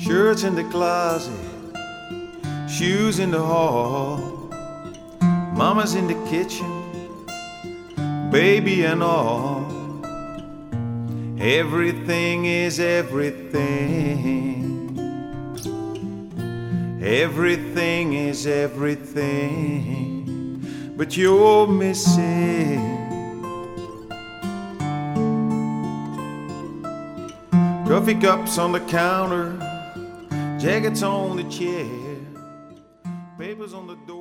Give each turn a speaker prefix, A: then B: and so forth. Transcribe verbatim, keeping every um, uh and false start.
A: Shirts in the closet, shoes in the hall, mama's in the kitchen, baby and all. Everything is everything. Everything is everything, but you're missing. Coffee cups on the counter, jackets on the chair, papers on the door.